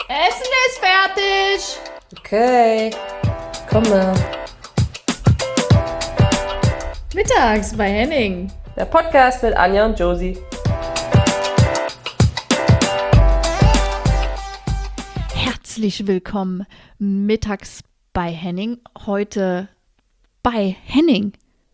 Essen ist fertig. Okay, komme. Mittags bei Henning. Der Podcast mit Anja und Josie. Herzlich willkommen mittags bei Henning. Heute bei Henning.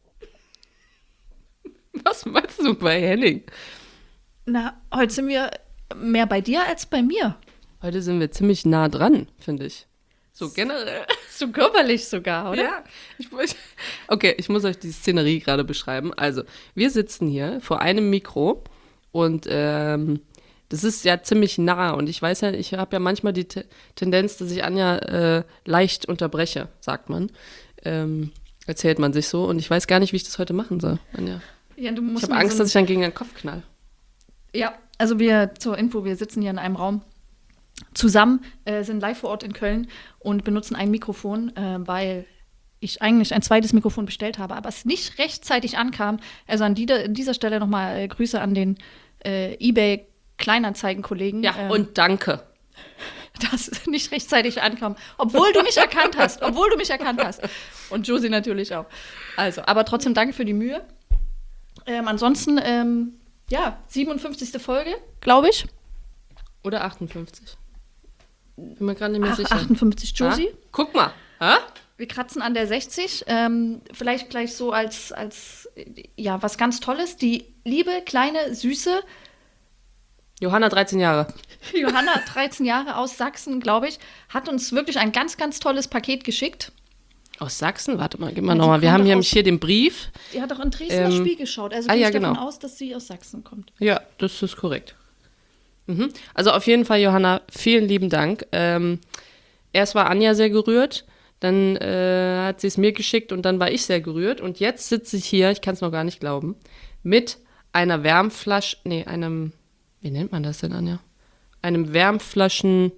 Was meinst du bei Henning? Na, heute sind wir mehr bei dir als bei mir. Heute sind wir ziemlich nah dran, finde ich. So generell. So körperlich sogar, oder? Ja. Ich muss euch die Szenerie gerade beschreiben. Also, wir sitzen hier vor einem Mikro und das ist ja ziemlich nah. Und ich weiß ja, ich habe ja manchmal die Tendenz, dass ich Anja leicht unterbreche, sagt man. Erzählt man sich so. Und ich weiß gar nicht, wie ich das heute machen soll, Anja. Ja, du musst Ich habe Angst, dass ich dann gegen den Kopf knall. Ja, also wir zur Info, wir sitzen hier in einem Raum zusammen, sind live vor Ort in Köln und benutzen ein Mikrofon, weil ich eigentlich ein zweites Mikrofon bestellt habe, aber es nicht rechtzeitig ankam. Also an dieser Stelle nochmal Grüße an den eBay-Kleinanzeigen-Kollegen. Ja, und danke. Dass es nicht rechtzeitig ankam, obwohl du mich erkannt hast. Und Josie natürlich auch. Also, aber trotzdem danke für die Mühe. Ansonsten, 57. Folge, glaube ich. Oder 58. Bin mir gerade nicht mehr sicher. 58 Josie. Ha? Guck mal. Ha? Wir kratzen an der 60. Vielleicht gleich so als was ganz Tolles. Die liebe, kleine, süße Johanna, 13 Jahre. Johanna, 13 Jahre aus Sachsen, glaube ich, hat uns wirklich ein ganz, ganz tolles Paket geschickt. Aus Sachsen? Warte mal, gib mal nochmal. Wir haben hier den Brief. Die hat doch in Dresden Spiel geschaut. Also gehe ich davon aus, dass sie aus Sachsen kommt. Ja, das ist korrekt. Also auf jeden Fall, Johanna, vielen lieben Dank. Erst war Anja sehr gerührt, dann hat sie es mir geschickt und dann war ich sehr gerührt. Und jetzt sitze ich hier, ich kann es noch gar nicht glauben, mit einer Wärmflasche, wie nennt man das denn, Anja? Einem Wärmflaschen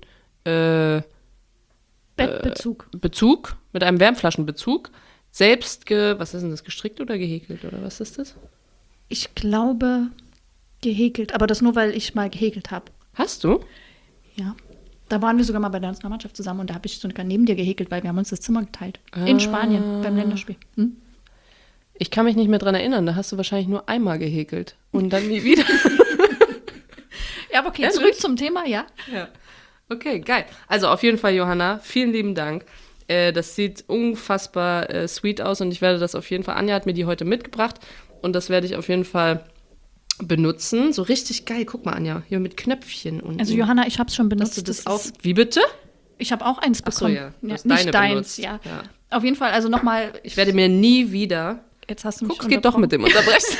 Bettbezug. Mit einem Wärmflaschenbezug. Was ist denn das, gestrickt oder gehäkelt oder was ist das? Ich glaube gehäkelt, aber das nur, weil ich mal gehäkelt habe. Hast du? Ja. Da waren wir sogar mal bei der Nationalmannschaft zusammen und da habe ich sogar neben dir gehäkelt, weil wir haben uns das Zimmer geteilt. In Spanien, beim Länderspiel. Ich kann mich nicht mehr dran erinnern, da hast du wahrscheinlich nur einmal gehäkelt und dann nie wieder. Ja, aber okay, zurück zum Thema, ja. Ja. Okay, geil. Also auf jeden Fall, Johanna, vielen lieben Dank. Das sieht unfassbar sweet aus und ich werde das auf jeden Fall, Anja hat mir die heute mitgebracht und das werde ich auf jeden Fall benutzen. So richtig geil. Guck mal, Anja, hier mit Knöpfchen. Also Johanna, ich habe es schon benutzt. Hast du das auch? Wie bitte? Ich habe auch eins bekommen. Ach so, ja. Nicht deins, ja. Auf jeden Fall, also nochmal. Ich werde mir nie wieder. Jetzt hast du mich Guck, es geht doch mit dem Unterbrechen.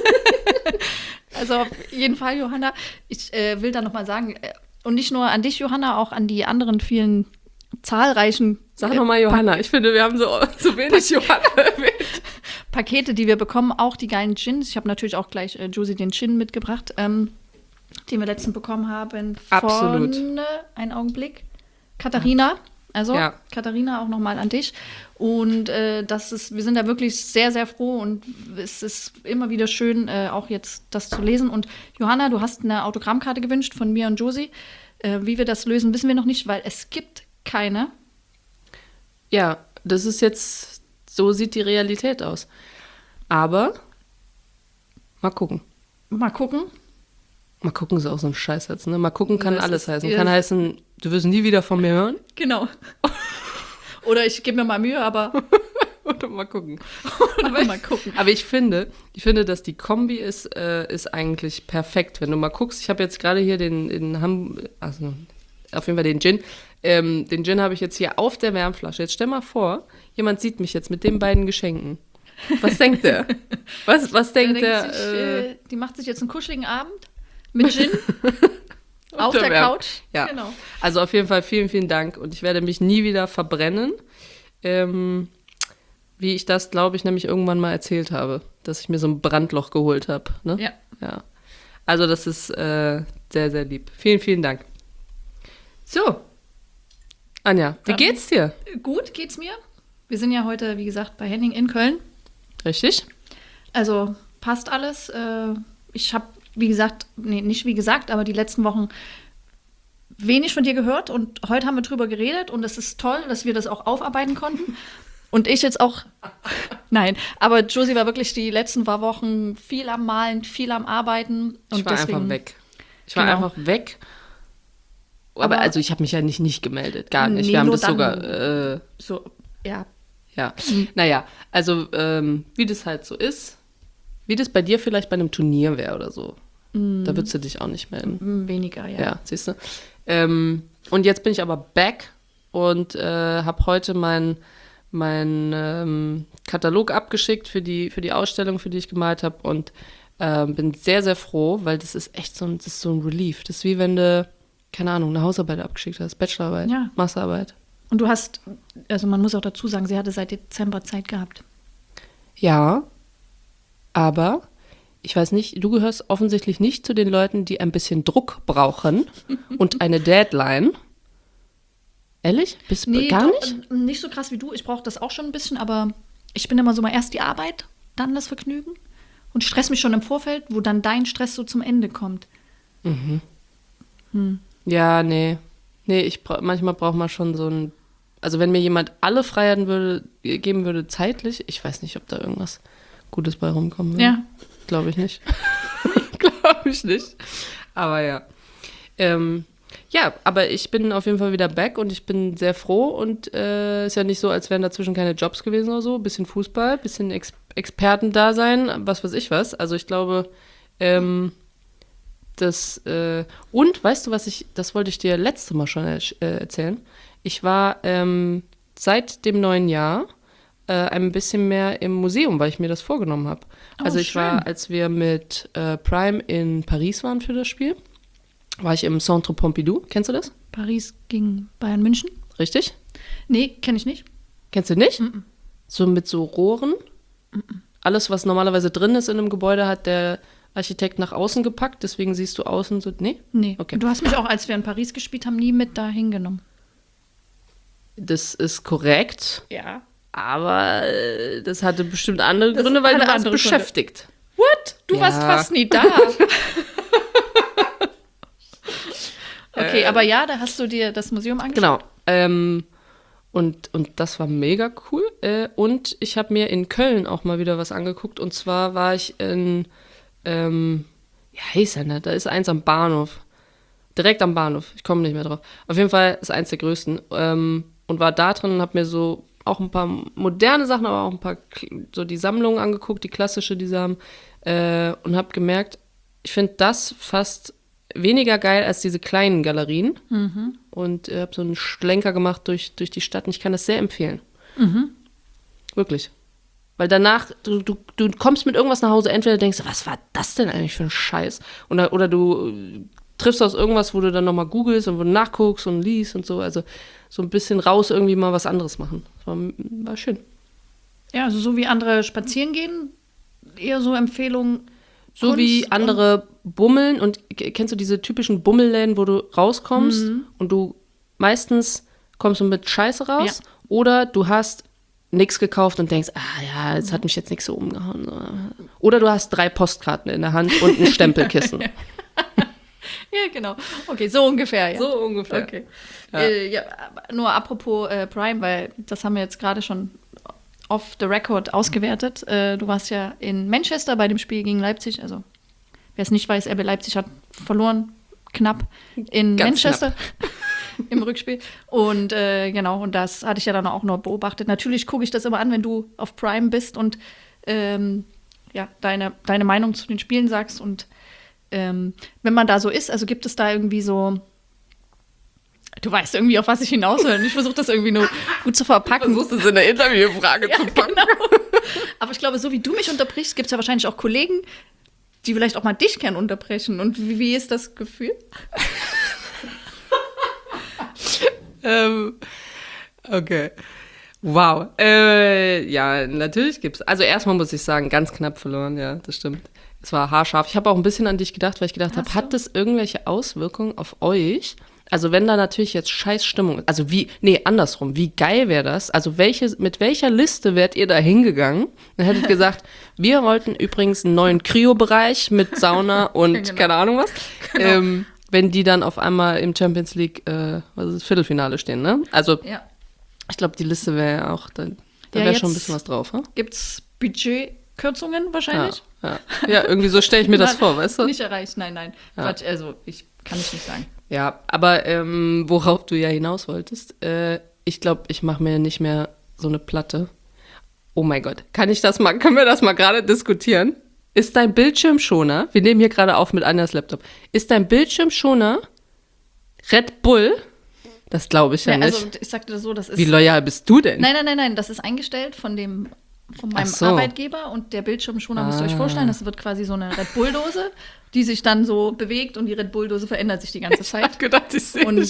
Also auf jeden Fall, Johanna, ich will da nochmal sagen, und nicht nur an dich, Johanna, auch an die anderen vielen zahlreichen Sag nochmal Johanna, ich finde, wir haben so wenig Johanna erwähnt. Pakete, die wir bekommen, auch die geilen Gins. Ich habe natürlich auch gleich Josie den Gin mitgebracht, den wir letztens bekommen haben. Absolut. Einen Augenblick. Katharina. Also, ja. Katharina, auch nochmal an dich. Und wir sind da wirklich sehr, sehr froh und es ist immer wieder schön, auch jetzt das zu lesen. Und Johanna, du hast eine Autogrammkarte gewünscht von mir und Josie. Wie wir das lösen, wissen wir noch nicht, weil es gibt keine. Ja, das ist jetzt, so sieht die Realität aus. Aber, mal gucken. Mal gucken ist auch so ein Scheißsatz, ne? Mal gucken kann alles heißen. Kann heißen, du wirst nie wieder von mir hören. Genau. Oder ich gebe mir mal Mühe, aber. Oder mal gucken. Mal gucken. Aber ich finde, dass die Kombi ist eigentlich perfekt. Wenn du mal guckst, ich habe jetzt gerade hier also auf jeden Fall den Gin. Den Gin habe ich jetzt hier auf der Wärmflasche. Jetzt stell mal vor, jemand sieht mich jetzt mit den beiden Geschenken. Was denkt der? Was denkt der? Die macht sich jetzt einen kuscheligen Abend mit Gin auf der Couch. Ja. Genau. Also auf jeden Fall vielen, vielen Dank. Und ich werde mich nie wieder verbrennen. Wie ich das, glaube ich, nämlich irgendwann mal erzählt habe, dass ich mir so ein Brandloch geholt habe. Ne? Ja. Also das ist sehr, sehr lieb. Vielen, vielen Dank. So, Anja, wie geht's dir? Gut geht's mir. Wir sind ja heute, wie gesagt, bei Henning in Köln. Richtig. Also passt alles. Ich habe, aber die letzten Wochen wenig von dir gehört und heute haben wir drüber geredet und es ist toll, dass wir das auch aufarbeiten konnten. Und ich jetzt auch, nein, aber Josie war wirklich die letzten paar Wochen viel am Malen, viel am Arbeiten. Und ich war deswegen, einfach weg. Ich war genau. einfach weg. Aber also ich habe mich ja nicht gemeldet, gar nicht. Nee, Wir haben nur das sogar, so, ja. ja. Naja, also wie das halt so ist, wie das bei dir vielleicht bei einem Turnier wäre oder so. Da würdest du dich auch nicht melden. Weniger, ja. Ja, siehst du. Und jetzt bin ich aber back und habe heute meinen Katalog abgeschickt für die Ausstellung, für die ich gemalt habe und bin sehr, sehr froh, weil das ist echt so ein Relief. Das ist wie wenn du, keine Ahnung, eine Hausarbeit abgeschickt hast, Bachelorarbeit, Ja. Masterarbeit. Und du hast, also man muss auch dazu sagen, sie hatte seit Dezember Zeit gehabt. Ja, aber ich weiß nicht, du gehörst offensichtlich nicht zu den Leuten, die ein bisschen Druck brauchen und eine Deadline. Ehrlich? Bist du gar nicht? Nicht so krass wie du. Ich brauche das auch schon ein bisschen, aber ich bin immer so mal erst die Arbeit, dann das Vergnügen und stress mich schon im Vorfeld, wo dann dein Stress so zum Ende kommt. Ja, nee. Nee, manchmal braucht man schon so ein. Also, wenn mir jemand alle Freiheiten geben würde, zeitlich, ich weiß nicht, ob da irgendwas Gutes bei rumkommen würde. Ja. Glaube ich nicht. Glaube ich nicht. Aber ja. Ja, aber ich bin auf jeden Fall wieder back und ich bin sehr froh und ist ja nicht so, als wären dazwischen keine Jobs gewesen oder so. Bisschen Fußball, bisschen Experten-Dasein, was weiß ich was. Also ich glaube, und weißt du, das wollte ich dir letztes Mal schon erzählen. Ich war seit dem neuen Jahr ein bisschen mehr im Museum, weil ich mir das vorgenommen habe. Also ich war, als wir mit Prime in Paris waren für das Spiel, war ich im Centre Pompidou. Kennst du das? Paris gegen Bayern München? Richtig? Nee, kenne ich nicht. Kennst du nicht? So mit so Rohren. Alles, was normalerweise drin ist in einem Gebäude, hat der Architekt nach außen gepackt. Deswegen siehst du außen so, nee? Nee. Okay. Du hast mich auch, als wir in Paris gespielt haben, nie mit da hingenommen. Das ist korrekt. Ja. Aber das hatte bestimmt andere Gründe, weil du warst beschäftigt. What? Du Ja. warst fast nie da. Okay, aber ja, da hast du dir das Museum angeschaut. Genau. Und das war mega cool. Und ich habe mir in Köln auch mal wieder was angeguckt. Und zwar war ich in, wie heißt er denn? Da ist eins am Bahnhof. Direkt am Bahnhof. Ich komme nicht mehr drauf. Auf jeden Fall ist eins der größten. Und war da drin und habe mir so auch ein paar moderne Sachen, aber auch ein paar so die Sammlungen angeguckt, die klassische, die sie haben. Und habe gemerkt, ich finde das fast weniger geil als diese kleinen Galerien. Und habe so einen Schlenker gemacht durch die Stadt und ich kann das sehr empfehlen. Wirklich. Weil danach, du kommst mit irgendwas nach Hause, entweder denkst du, was war das denn eigentlich für ein Scheiß? Oder du triffst aus irgendwas, wo du dann nochmal googelst und wo du nachguckst und liest und so. Also so ein bisschen raus irgendwie mal was anderes machen. Das war schön. Ja, also so wie andere spazieren gehen, eher so Empfehlungen. So Kunst wie andere bummeln und kennst du diese typischen Bummelläden, wo du rauskommst und du meistens kommst du mit Scheiße raus oder du hast nichts gekauft und denkst, ja, das hat mich jetzt nichts so umgehauen. Oder du hast 3 Postkarten in der Hand und ein Stempelkissen. Ja, genau. Okay, so ungefähr, ja. So ungefähr. Okay. Ja. Ja, nur apropos Prime, weil das haben wir jetzt gerade schon off the record ausgewertet. Du warst ja in Manchester bei dem Spiel gegen Leipzig. Also, wer es nicht weiß, RB Leipzig hat verloren, knapp, in Ganz Manchester im Rückspiel. Und genau, und das hatte ich ja dann auch noch beobachtet. Natürlich gucke ich das immer an, wenn du auf Prime bist und ja, deine Meinung zu den Spielen sagst. Und wenn man da so ist, also gibt es da irgendwie so, du weißt irgendwie, auf was ich hinaus will. Und ich versuche das irgendwie nur gut zu verpacken. Versuchst es in der Interviewfrage zu packen. Genau. Aber ich glaube, so wie du mich unterbrichst, gibt es ja wahrscheinlich auch Kollegen, die vielleicht auch mal dich gern unterbrechen. Und wie ist das Gefühl? Okay. Wow. Ja, natürlich gibt's. Also erstmal muss ich sagen, ganz knapp verloren, ja, das stimmt. Es war haarscharf. Ich habe auch ein bisschen an dich gedacht, weil ich gedacht habe, hat das irgendwelche Auswirkungen auf euch? Also wenn da natürlich jetzt scheiß Stimmung ist, also andersrum, wie geil wäre das? Also mit welcher Liste wärt ihr da hingegangen? Dann hättet gesagt, wir wollten übrigens einen neuen Kryo-Bereich mit Sauna und Genau. keine Ahnung was. Genau. wenn die dann auf einmal im Champions League, was ist, Viertelfinale stehen, ne? Also, ich glaube, die Liste wäre ja auch, da wäre schon ein bisschen was drauf, ne? Gibt's Budgetkürzungen wahrscheinlich? Ja, irgendwie so stelle ich mir das vor, weißt du? Nicht erreicht, nein. Ja. Quatsch, also kann ich nicht sagen. Ja, aber worauf du ja hinaus wolltest, ich glaube, ich mache mir nicht mehr so eine Platte. Oh mein Gott, können wir das mal gerade diskutieren? Ist dein Bildschirmschoner, wir nehmen hier gerade auf mit Anjas Laptop, ist dein Bildschirmschoner Red Bull? Das glaube ich ja nicht. Also ich sagte das so, das ist... Wie loyal bist du denn? Nein, das ist eingestellt von meinem Arbeitgeber und der Bildschirmschoner, müsst ihr euch vorstellen, das wird quasi so eine Red Bull-Dose, die sich dann so bewegt und die Red Bull-Dose verändert sich die ganze Zeit. Ich hab gedacht, ich sehe und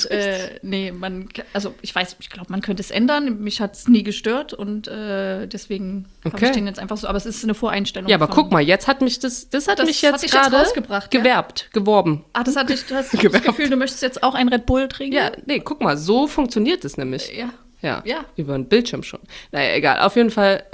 ich glaube, man könnte es ändern. Mich hat es nie gestört und deswegen habe ich den jetzt einfach so. Aber es ist eine Voreinstellung. Ja, aber guck mal, jetzt hat mich das hat mich jetzt gerade geworben. Ach, du hast das Gefühl, du möchtest jetzt auch ein Red Bull trinken? Ja, nee, guck mal, so funktioniert es nämlich. Ja, über einen Bildschirm schon. Naja, egal. Auf jeden Fall,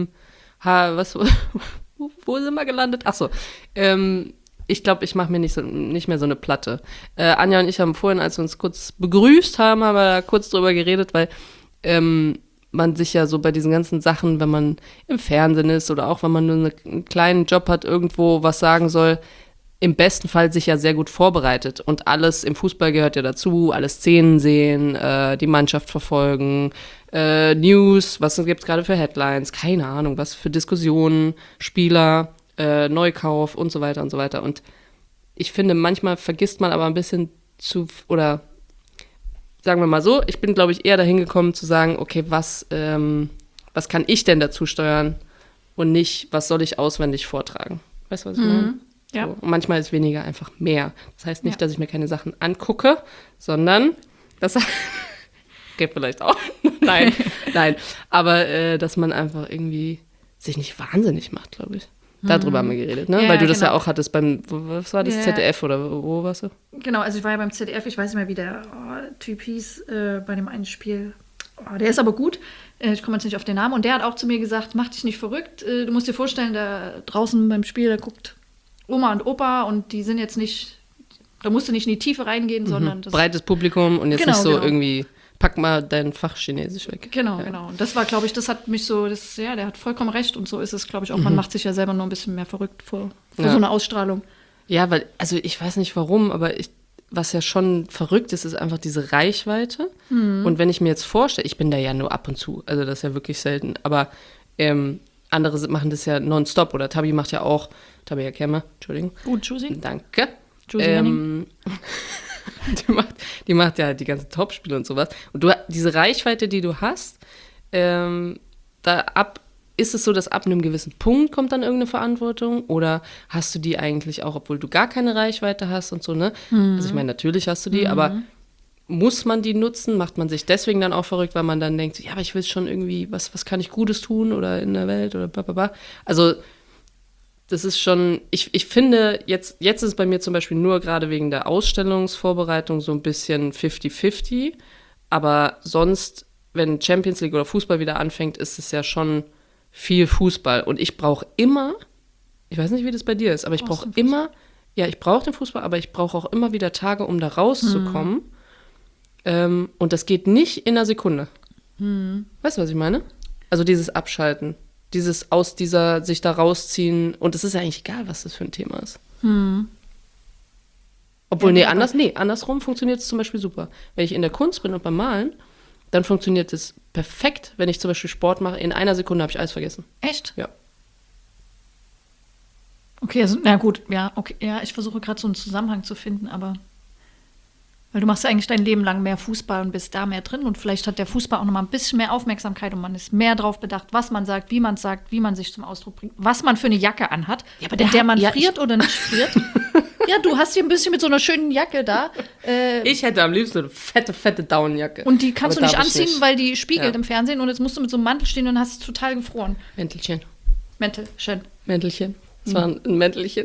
wo sind wir gelandet? Ach so, ich glaube, ich mache mir nicht mehr so eine Platte. Anja und ich haben vorhin, als wir uns kurz begrüßt haben, haben wir da kurz drüber geredet, weil man sich ja so bei diesen ganzen Sachen, wenn man im Fernsehen ist oder auch wenn man nur einen kleinen Job hat, irgendwo was sagen soll, im besten Fall sich ja sehr gut vorbereitet. Und alles im Fußball gehört ja dazu, alle Szenen sehen, die Mannschaft verfolgen, News, was gibt es gerade für Headlines, keine Ahnung, was für Diskussionen, Spieler, Neukauf und so weiter und so weiter. Und ich finde, manchmal vergisst man aber ein bisschen oder sagen wir mal so, ich bin, glaube ich, eher dahin gekommen zu sagen, okay, was kann ich denn dazu steuern und nicht, was soll ich auswendig vortragen? Weißt du, was ich meine? Ja. So. Und manchmal ist weniger einfach mehr. Das heißt nicht, dass ich mir keine Sachen angucke, sondern das geht vielleicht auch. Nein. Aber dass man einfach irgendwie sich nicht wahnsinnig macht, glaube ich. Darüber haben wir geredet, ne? Ja, weil du das genau. ja auch hattest was war das, ZDF oder wo warst du? Genau, also ich war ja beim ZDF, ich weiß nicht mehr, wie der Typ hieß bei dem einen Spiel. Der ist aber gut, ich komme jetzt nicht auf den Namen. Und der hat auch zu mir gesagt, mach dich nicht verrückt. Du musst dir vorstellen, da draußen beim Spiel, da guckt Oma und Opa und die sind jetzt nicht, da musst du nicht in die Tiefe reingehen, sondern das... Breites Publikum und jetzt nicht so irgendwie... Pack mal dein Fach Chinesisch weg. Genau. Und das war, glaube ich, das hat mich so, der hat vollkommen recht. Und so ist es, glaube ich, auch. Man macht sich ja selber nur ein bisschen mehr verrückt vor so einer Ausstrahlung. Ja, weil, also ich weiß nicht warum, aber was ja schon verrückt ist, ist einfach diese Reichweite. Und wenn ich mir jetzt vorstelle, ich bin da ja nur ab und zu, also das ist ja wirklich selten, aber andere machen das ja nonstop. Oder Tabi macht ja auch, Tabea Kemmer, Entschuldigung. Gut, Josie. Danke. Josie Die macht ja die ganzen Topspiele und sowas. Und diese Reichweite, die du hast, ist es so, dass ab einem gewissen Punkt kommt dann irgendeine Verantwortung? Oder hast du die eigentlich auch, obwohl du gar keine Reichweite hast und so, ne? Also ich meine, natürlich hast du die, aber muss man die nutzen? Macht man sich deswegen dann auch verrückt, weil man dann denkt, ja, aber ich will schon irgendwie, was kann ich Gutes tun oder in der Welt oder blablabla. Also das ist schon, ich finde, jetzt ist es bei mir zum Beispiel nur gerade wegen der Ausstellungsvorbereitung so ein bisschen 50-50. Aber sonst, wenn Champions League oder Fußball wieder anfängt, ist es ja schon viel Fußball. Und ich brauche immer, ich weiß nicht, wie das bei dir ist, aber ich brauche immer, ich brauche den Fußball, aber ich brauche auch immer wieder Tage, um da rauszukommen. Und das geht nicht in einer Sekunde. Weißt du, was ich meine? Also dieses Abschalten. Dieses sich da rausziehen. Und es ist ja eigentlich egal, was das für ein Thema ist. Obwohl, andersrum funktioniert es zum Beispiel super. Wenn ich in der Kunst bin und beim Malen, dann funktioniert es perfekt, wenn ich zum Beispiel Sport mache. In einer Sekunde habe ich alles vergessen. Echt? Ja. Okay, also, na gut, okay. Ja, ich versuche gerade so einen Zusammenhang zu finden, aber weil du machst ja eigentlich dein Leben lang mehr Fußball und bist da mehr drin und vielleicht hat der Fußball auch noch mal ein bisschen mehr Aufmerksamkeit und man ist mehr drauf bedacht, was man sagt, wie man sich zum Ausdruck bringt, was man für eine Jacke anhat, in der man friert oder nicht friert. Ja, du hast hier ein bisschen mit so einer schönen Jacke da. Ich hätte am liebsten eine fette Daunenjacke. Und die kannst du nicht anziehen, weil die spiegelt im Fernsehen und jetzt musst du mit so einem Mantel stehen und hast es total gefroren. Mäntelchen. Das war ein Mäntelchen.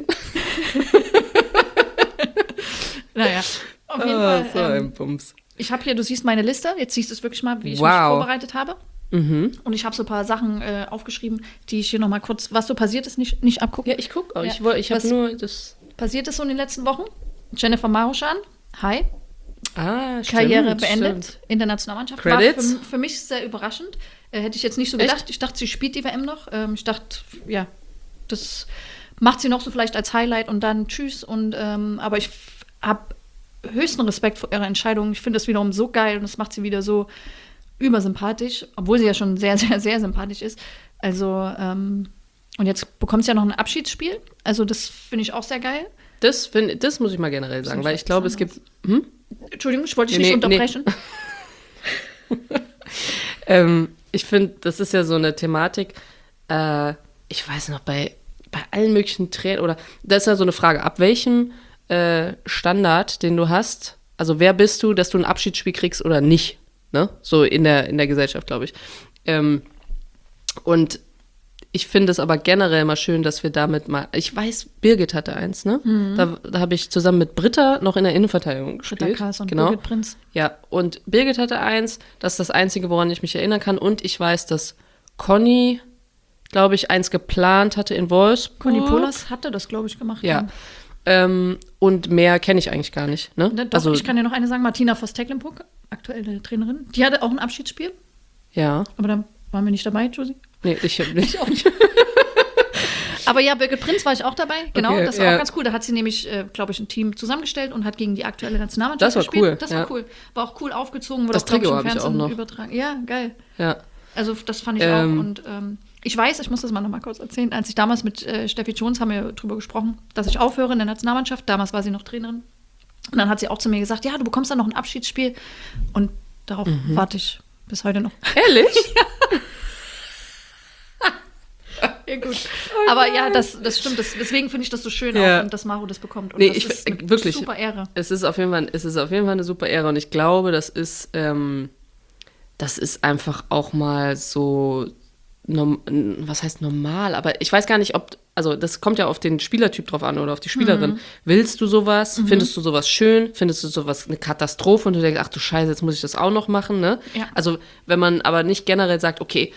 Naja. Auf jeden Fall. So ein Bums. Ich habe hier, du siehst meine Liste, jetzt siehst du es wirklich mal, wie ich mich vorbereitet habe. Und ich habe so ein paar Sachen aufgeschrieben, die ich hier noch mal kurz, was so passiert ist, nicht abgucken. Ja, ich gucke auch. Ich habe nur das... Passiert ist so in den letzten Wochen? Jennifer Maruschan Hi. Stimmt, Karriere beendet stimmt. in der Nationalmannschaft. Credits. War für mich sehr überraschend. Hätte ich jetzt nicht so gedacht. Ich dachte, sie spielt die WM noch. Ich dachte, ja, das macht sie noch so vielleicht als Highlight und dann tschüss. Aber ich habe höchsten Respekt vor ihrer Entscheidung. Ich finde das wiederum so geil und das macht sie wieder so übersympathisch, obwohl sie ja schon sehr, sehr, sehr sympathisch ist. Also, und jetzt bekommt sie ja noch ein Abschiedsspiel. Also, das finde ich auch sehr geil. Das muss ich mal generell sagen, weil ich glaube, es gibt. Entschuldigung, ich wollte dich nicht unterbrechen. Ich finde, das ist ja so eine Thematik, ich weiß noch, bei allen möglichen Trainern, oder das ist ja so eine Frage, ab welchem Standard, den du hast, also wer bist du, dass du ein Abschiedsspiel kriegst oder nicht, ne? So in der Gesellschaft, glaube ich. Und ich finde es aber generell mal schön, dass wir damit mal, ich weiß, Birgit hatte eins, ne? Da habe ich zusammen mit Britta noch in der Innenverteidigung gespielt. Britta Kaas und genau. Birgit Prinz. Ja, und Birgit hatte eins, das ist das Einzige, woran ich mich erinnern kann. Und ich weiß, dass Conny, glaube ich, eins geplant hatte in Wolfsburg. Conny Polas hatte das, glaube ich, gemacht. Ja. Und mehr kenne ich eigentlich gar nicht. Ne? Doch, ich kann dir noch eine sagen, Martina Voss-Tecklenburg, aktuelle Trainerin, die hatte auch ein Abschiedsspiel, ja. aber da waren wir nicht dabei, Josie. Nee, ich auch nicht. Aber ja, Birgit Prinz war ich auch dabei, genau, Okay, das war ja. auch ganz cool. Da hat sie nämlich, glaube ich, ein Team zusammengestellt und hat gegen die aktuelle Nationalmannschaft Das war gespielt. cool, Das ja. war cool. War auch cool aufgezogen, wurde Das auch, glaube ich, Trikot im habe ich auch Fernsehen noch. übertragen. Ja, geil. Ja. Also das fand ich auch. Und ich weiß, ich muss das mal noch mal kurz erzählen, als ich damals mit Steffi Jones haben wir drüber gesprochen, dass ich aufhöre in der Nationalmannschaft. Damals war sie noch Trainerin. Und dann hat sie auch zu mir gesagt, ja, du bekommst dann noch ein Abschiedsspiel. Und darauf warte ich bis heute noch. Ehrlich? Ja, gut. Aber ja, das stimmt. Deswegen finde ich das so schön Ja. auch, und dass Maro das bekommt. Und Nee, das ich ist eine wirklich. super Ehre. Es ist auf jeden Fall eine super Ehre. Und ich glaube, das ist einfach auch mal so, was heißt normal? Aber ich weiß gar nicht, also das kommt ja auf den Spielertyp drauf an oder auf die Spielerin. Willst du sowas? Findest du sowas schön? Findest du sowas eine Katastrophe? Und du denkst, ach du Scheiße, jetzt muss ich das auch noch machen, ne? Ja. Also wenn man aber nicht generell sagt, okay,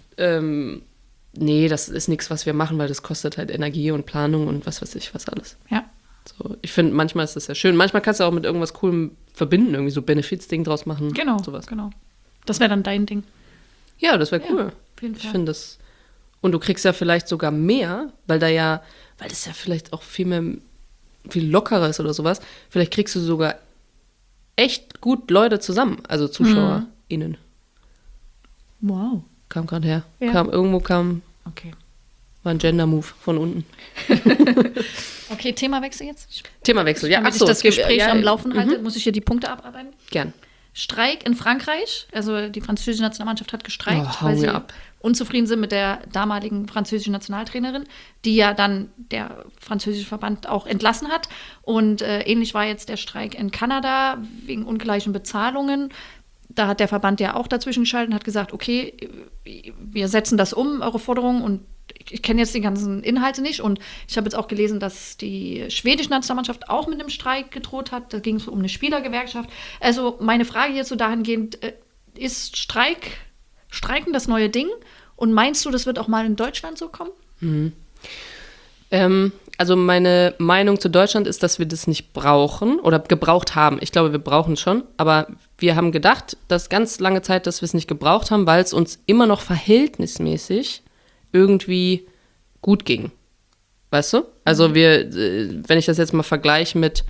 nee, das ist nichts, was wir machen, weil das kostet halt Energie und Planung und was weiß ich, was alles. Ja. So, ich finde, manchmal ist das ja schön. Manchmal kannst du auch mit irgendwas Coolem verbinden, irgendwie so Benefits-Ding draus machen. Genau. Sowas. Genau. Das wäre dann dein Ding. Ja, das wäre cool. Ja, auf jeden Ich Fall. finde das. Und du kriegst ja vielleicht sogar mehr, weil das ja vielleicht auch viel lockerer ist oder sowas. Vielleicht kriegst du sogar echt gut Leute zusammen, also ZuschauerInnen. Wow. Kam gerade her. Ja. War Okay. ein Gender-Move von unten. Okay, Themawechsel jetzt. Themawechsel, ja. Damit Achso, ich das Gespräch ja, am Laufen halte, muss ich hier die Punkte abarbeiten. Gern. Streik in Frankreich. Also die französische Nationalmannschaft hat gestreikt, hau weil sie mir ab. unzufrieden sind mit der damaligen französischen Nationaltrainerin, die ja dann der französische Verband auch entlassen hat. Und ähnlich war jetzt der Streik in Kanada wegen ungleichen Bezahlungen. Da hat der Verband ja auch dazwischen geschaltet und hat gesagt, okay, wir setzen das um, eure Forderungen, und ich kenne jetzt die ganzen Inhalte nicht. Und ich habe jetzt auch gelesen, dass die schwedische Nationalmannschaft auch mit einem Streik gedroht hat. Da ging es um eine Spielergewerkschaft. Also meine Frage hierzu dahingehend, ist Streiken das neue Ding? Und meinst du, das wird auch mal in Deutschland so kommen? Also meine Meinung zu Deutschland ist, dass wir das nicht brauchen oder gebraucht haben. Ich glaube, wir brauchen es schon, aber wir haben gedacht, dass ganz lange Zeit, dass wir es nicht gebraucht haben, weil es uns immer noch verhältnismäßig irgendwie gut ging. Weißt du? Also wenn ich das jetzt mal vergleiche mit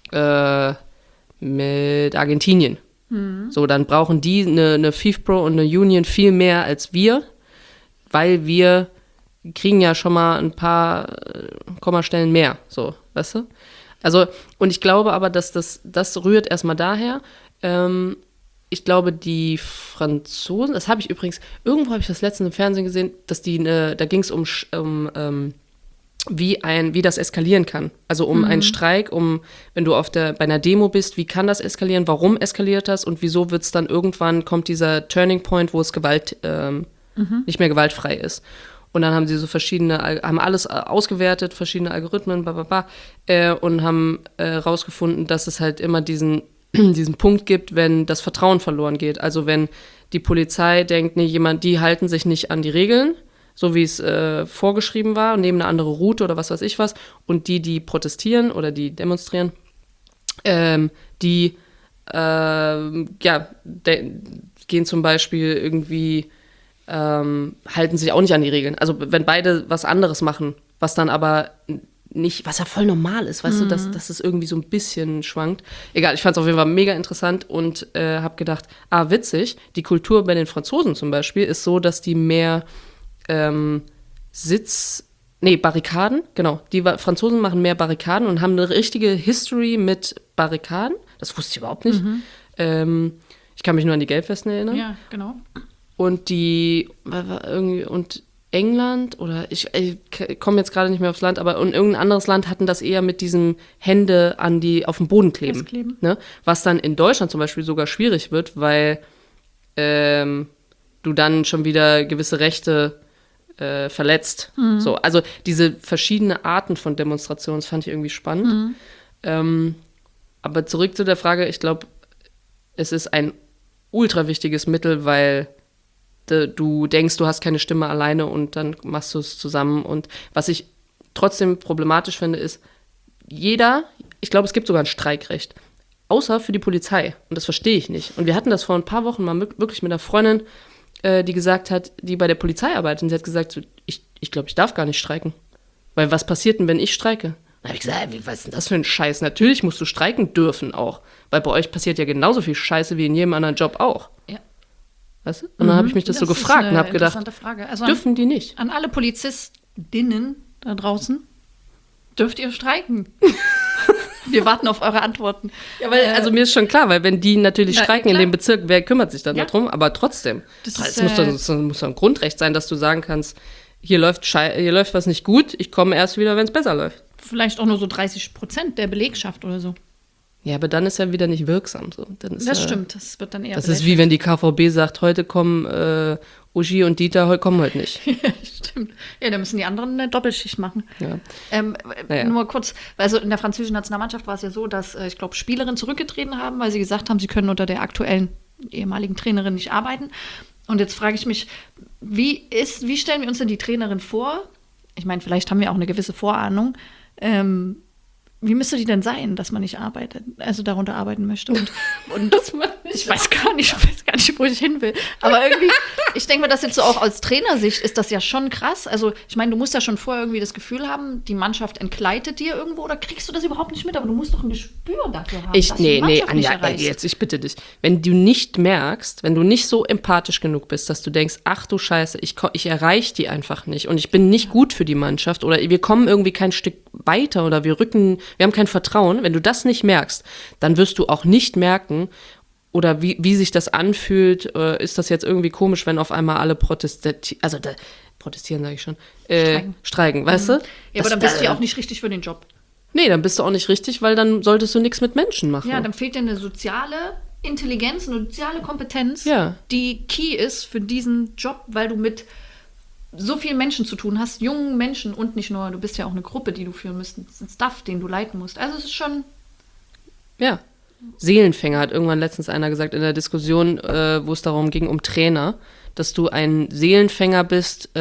Argentinien, so, dann brauchen die eine FIFPro und eine Union viel mehr als wir, weil wir kriegen ja schon mal ein paar Kommastellen mehr, so, weißt du? Also, und ich glaube aber, dass das rührt erstmal daher. Ich glaube, die Franzosen, das habe ich übrigens, irgendwo habe ich das letztens im Fernsehen gesehen, dass da ging es um wie das eskalieren kann. Also um einen Streik, wenn du bei einer Demo bist, wie kann das eskalieren, warum eskaliert das und wieso wird es dann irgendwann, kommt dieser Turning Point, wo es nicht mehr gewaltfrei ist. Und dann haben sie so haben alles ausgewertet, verschiedene Algorithmen, und haben rausgefunden, dass es halt immer diesen Punkt gibt, wenn das Vertrauen verloren geht. Also wenn die Polizei denkt, nee, die halten sich nicht an die Regeln, so wie es vorgeschrieben war, und nehmen eine andere Route oder was weiß ich was, und die protestieren oder die demonstrieren, die gehen zum Beispiel irgendwie, halten sich auch nicht an die Regeln. Also wenn beide was anderes machen, was dann aber nicht, was ja voll normal ist, weißt du, dass es irgendwie so ein bisschen schwankt. Egal, ich fand es auf jeden Fall mega interessant und habe gedacht, witzig, die Kultur bei den Franzosen zum Beispiel ist so, dass die mehr Barrikaden, genau. Die Franzosen machen mehr Barrikaden und haben eine richtige History mit Barrikaden. Das wusste ich überhaupt nicht. Ich kann mich nur an die Gelbwesten erinnern. Ja, genau. Und und England oder ich komme jetzt gerade nicht mehr aufs Land, aber in irgendein anderes Land hatten das eher mit diesem Hände auf dem Boden kleben. Ne? Was dann in Deutschland zum Beispiel sogar schwierig wird, weil du dann schon wieder gewisse Rechte verletzt. So, also diese verschiedenen Arten von Demonstrationen, das fand ich irgendwie spannend. Aber zurück zu der Frage, ich glaube, es ist ein ultra wichtiges Mittel, weil du denkst, du hast keine Stimme alleine und dann machst du es zusammen. Und was ich trotzdem problematisch finde, ist, ich glaube, es gibt sogar ein Streikrecht, außer für die Polizei. Und das verstehe ich nicht. Und wir hatten das vor ein paar Wochen mal wirklich mit einer Freundin, die gesagt hat, die bei der Polizei arbeitet. Und sie hat gesagt, so, ich glaube, ich darf gar nicht streiken. Weil was passiert denn, wenn ich streike? Dann habe ich gesagt, was ist denn das für ein Scheiß? Natürlich musst du streiken dürfen auch. Weil bei euch passiert ja genauso viel Scheiße wie in jedem anderen Job auch. Ja. Weißt du? Und dann habe ich mich das so gefragt und habe gedacht, also dürfen die nicht? An alle Polizistinnen da draußen, dürft ihr streiken? Wir warten auf eure Antworten. Ja, weil, also mir ist schon klar, weil wenn die natürlich streiken in dem Bezirk, wer kümmert sich dann darum? Aber trotzdem, es muss doch ein Grundrecht sein, dass du sagen kannst, hier läuft was nicht gut, ich komme erst wieder, wenn es besser läuft. Vielleicht auch nur so 30% der Belegschaft oder so. Ja, aber dann ist ja wieder nicht wirksam. So. Das stimmt, das wird dann eher. Das ist wie wenn die KVB sagt, heute kommen Uschi und Dieter kommen heute nicht. Ja, stimmt. Ja, da müssen die anderen eine Doppelschicht machen. Ja. Nur kurz, also in der französischen Nationalmannschaft war es ja so, dass, ich glaube, Spielerinnen zurückgetreten haben, weil sie gesagt haben, sie können unter der aktuellen ehemaligen Trainerin nicht arbeiten. Und jetzt frage ich mich, wie stellen wir uns denn die Trainerin vor? Ich meine, vielleicht haben wir auch eine gewisse Vorahnung. Wie müsste die denn sein, dass man nicht darunter arbeiten möchte? Und ich weiß gar nicht, wo ich hin will. Aber irgendwie, ich denke mir, das jetzt so auch aus Trainersicht ist das ja schon krass. Also ich meine, du musst ja schon vorher irgendwie das Gefühl haben, die Mannschaft entgleitet dir irgendwo oder kriegst du das überhaupt nicht mit? Aber du musst doch ein Gespür dafür haben, dass die Mannschaft nicht erreicht. Jetzt, ich bitte dich. Wenn du nicht merkst, wenn du nicht so empathisch genug bist, dass du denkst, ach du Scheiße, ich erreiche die einfach nicht und ich bin nicht gut für die Mannschaft oder wir kommen irgendwie kein Stück weiter oder wir haben kein Vertrauen. Wenn du das nicht merkst, dann wirst du auch nicht merken, oder wie sich das anfühlt. Ist das jetzt irgendwie komisch, wenn auf einmal alle protestieren, sage ich schon, streiken, weißt du? Ja, aber dann bist du ja auch nicht richtig für den Job. Nee, dann bist du auch nicht richtig, weil dann solltest du nichts mit Menschen machen. Ja, dann fehlt dir eine soziale Intelligenz, eine soziale Kompetenz, die key ist für diesen Job, weil du mit so vielen Menschen zu tun hast, jungen Menschen und nicht nur, du bist ja auch eine Gruppe, die du führen musst, ein Staff, den du leiten musst. Also es ist schon... Ja, Seelenfänger hat irgendwann letztens einer gesagt in der Diskussion, wo es darum ging, um Trainer, dass du ein Seelenfänger bist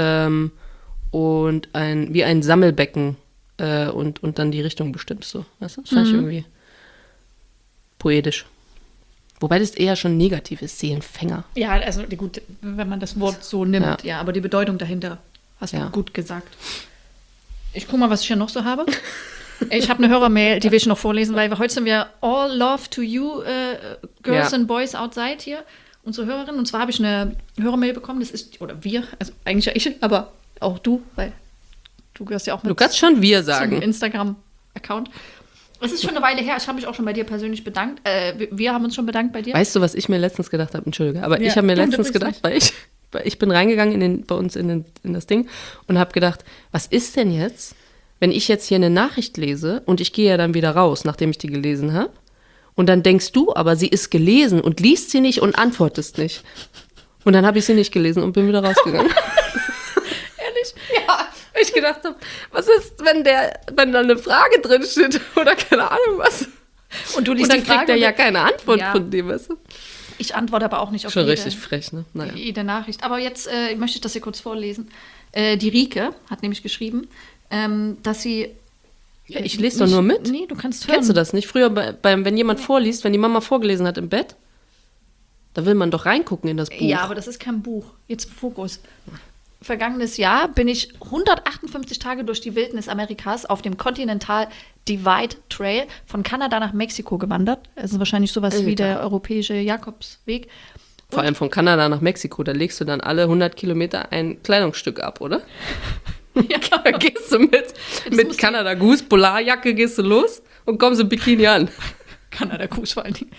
und wie ein Sammelbecken und dann die Richtung bestimmst. So. Weißt du? Das fand ich irgendwie poetisch. Wobei das eher schon negativ ist, Seelenfänger. Ja, also gut, wenn man das Wort so nimmt, ja, aber die Bedeutung dahinter hast du gut gesagt. Ich guck mal, was ich hier noch so habe. Ich habe eine Hörermail, die will ich noch vorlesen, weil heute sind wir All Love to You, Girls and Boys Outside hier, unsere Hörerin. Und zwar habe ich eine Hörermail bekommen, also eigentlich ja ich, aber auch du, weil du gehörst ja auch mit. Du kannst schon wir sagen. Zum Instagram-Account. Es ist schon eine Weile her, ich habe mich auch schon bei dir persönlich bedankt. Wir haben uns schon bedankt bei dir. Weißt du, was ich mir letztens gedacht habe? Entschuldige, aber ich habe mir letztens gedacht, weil ich bin reingegangen bei uns in das Ding und habe gedacht, was ist denn jetzt, wenn ich jetzt hier eine Nachricht lese und ich gehe ja dann wieder raus, nachdem ich die gelesen habe, und dann denkst du, aber sie ist gelesen und liest sie nicht und antwortest nicht. Und dann habe ich sie nicht gelesen und bin wieder rausgegangen. Ehrlich? Ja. Ich gedacht habe, was ist, wenn da eine Frage drin steht oder keine Ahnung was. Und du liest und dann die Frage kriegt er ja keine Antwort von dir, weißt du? Ich antworte aber auch nicht auf schon richtig frech, ne? Naja. Jede Nachricht. Aber jetzt möchte ich das hier kurz vorlesen. Die Rike hat nämlich geschrieben, dass sie Ja, ich lese doch nur mit. Nee, du kannst hören. Kennst du das nicht? Früher, wenn jemand vorliest, wenn die Mama vorgelesen hat im Bett, da will man doch reingucken in das Buch. Ja, aber das ist kein Buch. Jetzt Fokus. Vergangenes Jahr bin ich 158 Tage durch die Wildnis Amerikas auf dem Continental Divide Trail von Kanada nach Mexiko gewandert. Das ist wahrscheinlich sowas wie der europäische Jakobsweg. Vor allem von Kanada nach Mexiko, da legst du dann alle 100 Kilometer ein Kleidungsstück ab, oder? Ja. Da gehst du mit Canada Goose, Polarjacke gehst du los und kommst im Bikini an. Kanada Goose vor allen Dingen.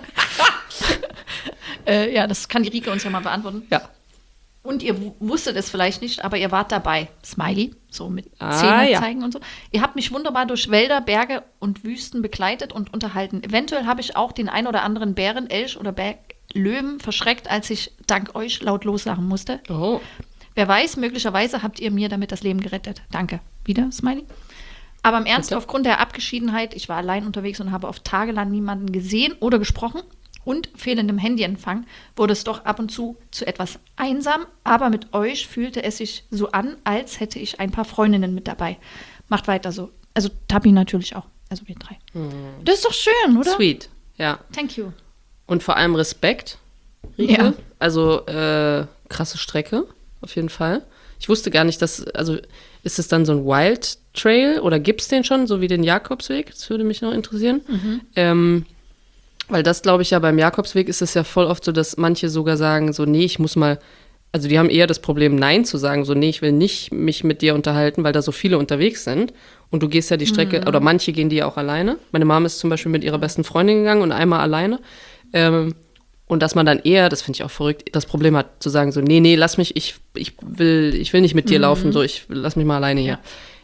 Ja, das kann die Rike uns ja mal beantworten. Ja. Und ihr wusstet es vielleicht nicht, aber ihr wart dabei. Smiley, so mit Ah, Zähne ja. zeigen und so. Ihr habt mich wunderbar durch Wälder, Berge und Wüsten begleitet und unterhalten. Eventuell habe ich auch den ein oder anderen Bären, Elch oder Berglöwen verschreckt, als ich dank euch laut loslachen musste. Oh. Wer weiß, möglicherweise habt ihr mir damit das Leben gerettet. Danke. Wieder, Smiley. Aber im Ernst, Bitte? aufgrund der Abgeschiedenheit, ich war allein unterwegs und habe auf Tage lang niemanden gesehen oder gesprochen und fehlendem Handyempfang, wurde es doch ab und zu etwas einsam. Aber mit euch fühlte es sich so an, als hätte ich ein paar Freundinnen mit dabei. Macht weiter so. Also Tabi natürlich auch. Also wir 3. Das ist doch schön, oder? Sweet, ja. Thank you. Und vor allem Respekt, Rike. Ja. Also krasse Strecke, auf jeden Fall. Ich wusste gar nicht, also ist es dann so ein Wild Trail oder gibt es den schon, so wie den Jakobsweg? Das würde mich noch interessieren. Weil das, glaube ich, ja beim Jakobsweg ist es ja voll oft so, dass manche sogar sagen, so, nee, ich muss mal, also die haben eher das Problem, Nein zu sagen, so, nee, ich will nicht mich mit dir unterhalten, weil da so viele unterwegs sind. Und du gehst ja die Strecke, oder manche gehen die ja auch alleine. Meine Mom ist zum Beispiel mit ihrer besten Freundin gegangen und einmal alleine. Und dass man dann eher, das finde ich auch verrückt, das Problem hat zu sagen, so, nee, lass mich, ich will nicht mit dir laufen, so, lass mich mal alleine hier.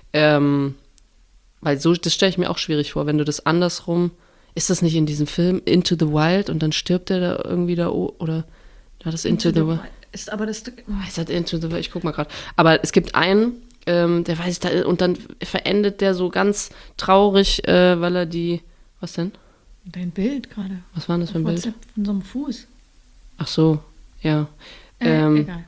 Weil so, das stelle ich mir auch schwierig vor, wenn du das andersrum, ist das nicht in diesem Film Into the Wild und dann stirbt der da irgendwie da, oder war das Into the Wild? Ist aber das Stück. Ist das Into the Wild? Ich guck mal gerade. Aber es gibt einen, der weiß da, und dann verendet der so ganz traurig, weil er was denn? Dein Bild gerade. Was war das für ein Bild? Von so einem Fuß. Ach so, ja. Egal.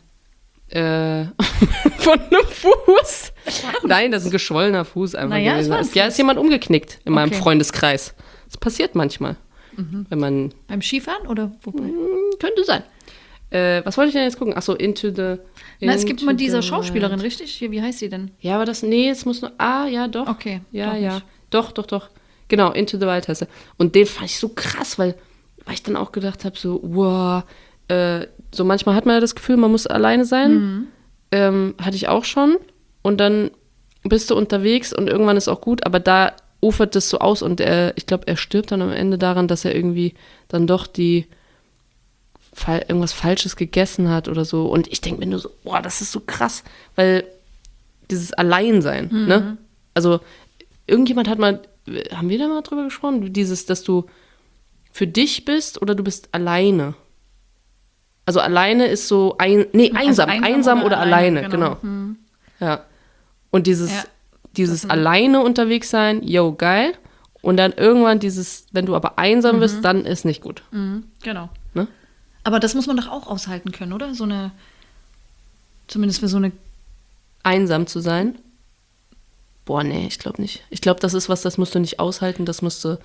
Von einem Fuß? Nein, das ist ein geschwollener Fuß einfach Naja, gewesen. es war ein Ja, Fuß. ist jemand umgeknickt in meinem Okay. Freundeskreis. Das passiert manchmal, wenn man, Beim Skifahren oder wobei? könnte sein. Was wollte ich denn jetzt gucken? Ach so, Into the... Na, es gibt mal Into diese the Schauspielerin, Wild. richtig? Hier, wie heißt sie denn? Ja, aber es muss nur... ja, doch. Okay, Ja, doch ja. nicht. Doch. Genau, Into the Wild heißt er. Und den fand ich so krass, weil ich dann auch gedacht habe, so, wow, so manchmal hat man ja das Gefühl, man muss alleine sein. Hatte ich auch schon. Und dann bist du unterwegs und irgendwann ist auch gut, aber da ufert es so aus und ich glaube, er stirbt dann am Ende daran, dass er irgendwie dann doch irgendwas Falsches gegessen hat oder so. Und ich denke mir nur so, boah, das ist so krass, weil dieses Alleinsein, ne? Also irgendjemand haben wir da mal drüber gesprochen? Dass du für dich bist oder du bist alleine. Also alleine ist so, einsam oder alleine, genau. Ja. Und dieses alleine unterwegs sein, yo, geil. Und dann irgendwann wenn du aber einsam bist, dann ist nicht gut. Genau. Ne? Aber das muss man doch auch aushalten können, oder? Zumindest für so eine. Einsam zu sein? Boah, nee, ich glaube nicht. Ich glaube, das ist was, das musst du nicht aushalten, das musst du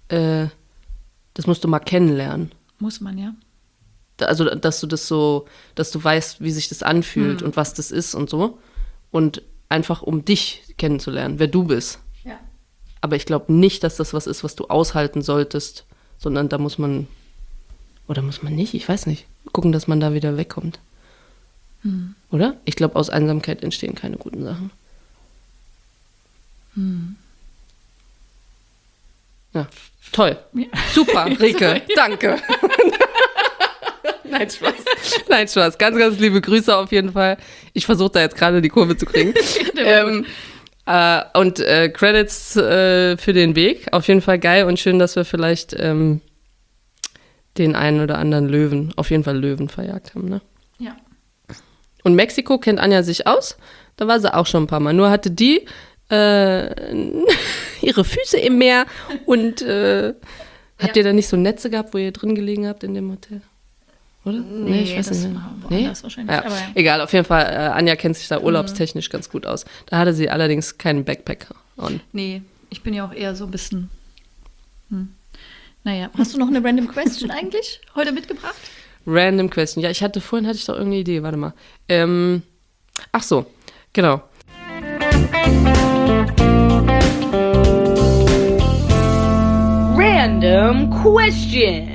mal kennenlernen. Muss man, ja. Also, dass du weißt, wie sich das anfühlt und was das ist und so. Und einfach, um dich kennenzulernen, wer du bist. Ja. Aber ich glaube nicht, dass das was ist, was du aushalten solltest, sondern da muss man, oder muss man nicht, ich weiß nicht, gucken, dass man da wieder wegkommt. Oder? Ich glaube, aus Einsamkeit entstehen keine guten Sachen. Ja, toll. Ja. Super, Rike, danke. Nein, Spaß. Ganz, ganz liebe Grüße auf jeden Fall. Ich versuche da jetzt gerade die Kurve zu kriegen. Und Credits für den Weg. Auf jeden Fall geil und schön, dass wir vielleicht den einen oder anderen Löwen, auf jeden Fall Löwen verjagt haben. Ne? Ja. Und Mexiko kennt Anja sich aus. Da war sie auch schon ein paar Mal. Nur hatte die ihre Füße im Meer und habt ihr da nicht so Netze gehabt, wo ihr drin gelegen habt in dem Hotel? Oder? Nee, ich weiß das nicht. war Nee? woanders wahrscheinlich. Ja. Aber ja. Egal, auf jeden Fall, Anja kennt sich da urlaubstechnisch ganz gut aus. Da hatte sie allerdings keinen Backpack on. Nee, Ich bin ja auch eher so ein bisschen. Naja, hast du noch eine Random Question eigentlich heute mitgebracht? Random Question. Ja, vorhin hatte ich doch irgendeine Idee. Warte mal. Ach so, genau. Random Question.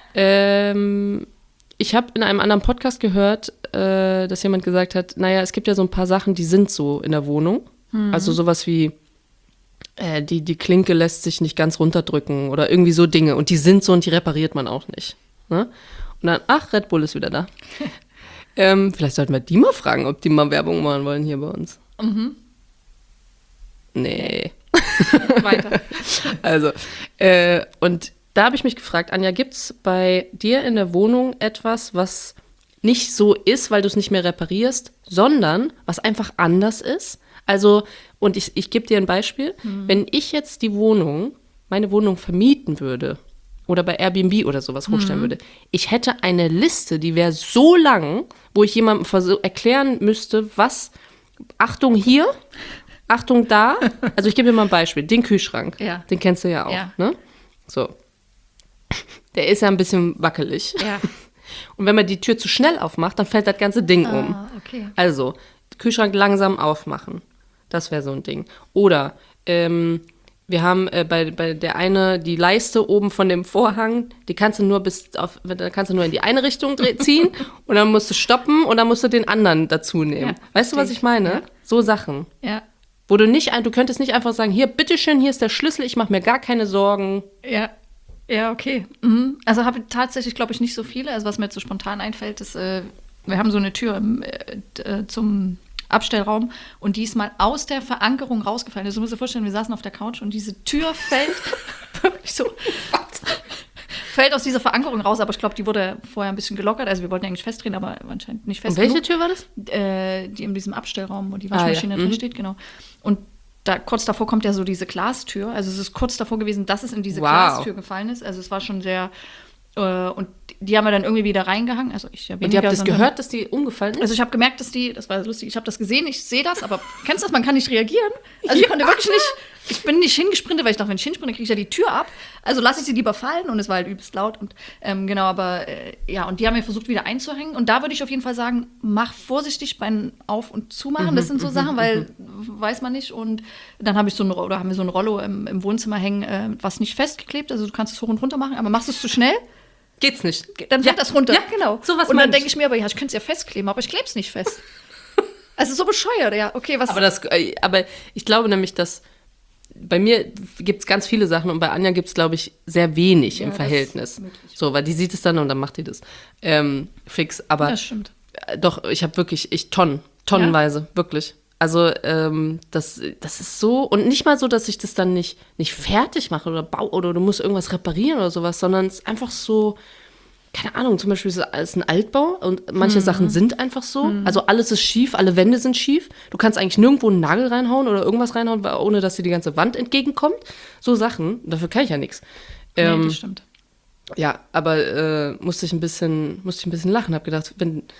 Ich habe in einem anderen Podcast gehört, dass jemand gesagt hat, naja, es gibt ja so ein paar Sachen, die sind so in der Wohnung. Also sowas wie, die Klinke lässt sich nicht ganz runterdrücken oder irgendwie so Dinge. Und die sind so und die repariert man auch nicht. Ne? Und dann, ach, Red Bull ist wieder da. Vielleicht sollten wir die mal fragen, ob die mal Werbung machen wollen hier bei uns. Nee. Weiter. Also, und da habe ich mich gefragt, Anja, gibt es bei dir in der Wohnung etwas, was nicht so ist, weil du es nicht mehr reparierst, sondern was einfach anders ist? Also, und ich gebe dir ein Beispiel. Wenn ich jetzt meine Wohnung vermieten würde oder bei Airbnb oder sowas hochstellen würde, ich hätte eine Liste, die wäre so lang, wo ich jemandem erklären müsste, Achtung hier, Achtung da. Also ich gebe dir mal ein Beispiel. Den Kühlschrank, den kennst du ja auch. Ja. Ne? So. Der ist ja ein bisschen wackelig. Ja. Und wenn man die Tür zu schnell aufmacht, dann fällt das ganze Ding um. Okay. Also, Kühlschrank langsam aufmachen. Das wäre so ein Ding. Oder wir haben bei der eine die Leiste oben von dem Vorhang, die kannst du nur in die eine Richtung ziehen und dann musst du stoppen und dann musst du den anderen dazu nehmen. Ja, weißt du, was ich meine? Ja. So Sachen. Ja. Wo du könntest nicht einfach sagen, hier, bitteschön, hier ist der Schlüssel, ich mache mir gar keine Sorgen. Ja. Ja, okay. Also habe ich tatsächlich, glaube ich, nicht so viele. Also was mir jetzt so spontan einfällt, ist, wir haben so eine Tür zum Abstellraum und die ist mal aus der Verankerung rausgefallen. Also du musst dir vorstellen, wir saßen auf der Couch und diese Tür fällt wirklich so, fällt aus dieser Verankerung raus, aber ich glaube, die wurde vorher ein bisschen gelockert. Also wir wollten eigentlich festdrehen, aber anscheinend nicht fest Und welche genug. Tür war das? Die in diesem Abstellraum, wo die Waschmaschine drin steht, genau. Und da kurz davor kommt ja so diese Glastür. Also es ist kurz davor gewesen, dass es in diese Glastür gefallen ist. Also es war schon sehr und die haben wir dann irgendwie wieder reingehangen. Also ich ja Und ihr habt das gehört, dass die umgefallen ist? Also ich habe gemerkt, das war lustig, ich habe das gesehen, ich sehe das, aber kennst du das, man kann nicht reagieren? Also ich konnte wirklich nicht, ich bin nicht hingesprintet, weil ich dachte, wenn ich hinsprinte, kriege ich ja die Tür ab. Also lasse ich sie lieber fallen und es war halt übelst laut. Und genau, aber ja, und die haben wir versucht wieder einzuhängen. Und da würde ich auf jeden Fall sagen, mach vorsichtig beim Auf- und Zumachen. Das sind so Sachen, weil weiß man nicht. Und dann haben wir so ein Rollo im Wohnzimmer hängen, was nicht festgeklebt. Also du kannst es hoch und runter machen, aber machst es zu schnell, geht's nicht. dann fällt das runter. Ja, genau. Sowas und dann meine denke ich mir, aber ja, ich könnte es ja festkleben, aber ich klebe es nicht fest. Also so bescheuert, ja. Okay, was? Aber ich glaube nämlich, dass bei mir gibt es ganz viele Sachen und bei Anja gibt es, glaube ich, sehr wenig im Verhältnis. So, weil die sieht es dann und dann macht die das fix. Aber das stimmt. Doch, ich habe wirklich, tonnenweise, wirklich. Also das ist so, und nicht mal so, dass ich das dann nicht fertig mache oder du musst irgendwas reparieren oder sowas, sondern es ist einfach so, keine Ahnung, zum Beispiel ist es ein Altbau und manche Sachen sind einfach so. Also alles ist schief, alle Wände sind schief. Du kannst eigentlich nirgendwo einen Nagel reinhauen oder irgendwas reinhauen, ohne dass dir die ganze Wand entgegenkommt. So Sachen, dafür kann ich ja nichts. Nee, das stimmt. Ja, aber musste ich ein bisschen lachen, habe gedacht,